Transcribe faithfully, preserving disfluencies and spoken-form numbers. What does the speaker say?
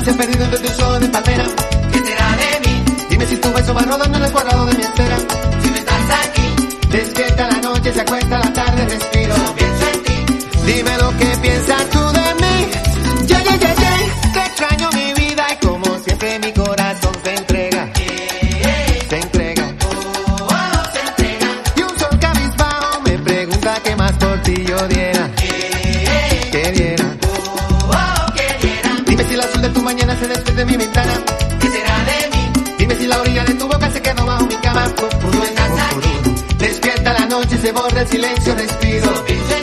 noche perdido entre tu sol de palmera. ¿Qué será de mí? Dime si tu beso va rodando en el cuadrado de mi espera. Si no estás aquí, Despierta la noche, se acuesta la tarde, respiro. solo pienso en ti. Dime lo que piensas tú de mí. Yeah, yeah, yeah, yeah. Que extraño mi vida y como siempre mi corazón se entrega. Se entrega. Oh, oh, se entrega. Y un sol cabizbajo me pregunta qué más por ti yo diera. Que diera. Oh, oh, que diera. Dime si el azul de tu mañana se despide de mi ventana. ¿Qué será de mí? Dime si la orilla de tu boca se quedó bajo mi cama. Tú estás aquí. Despierta la noche, se borra el silencio, respiro. Solo pienso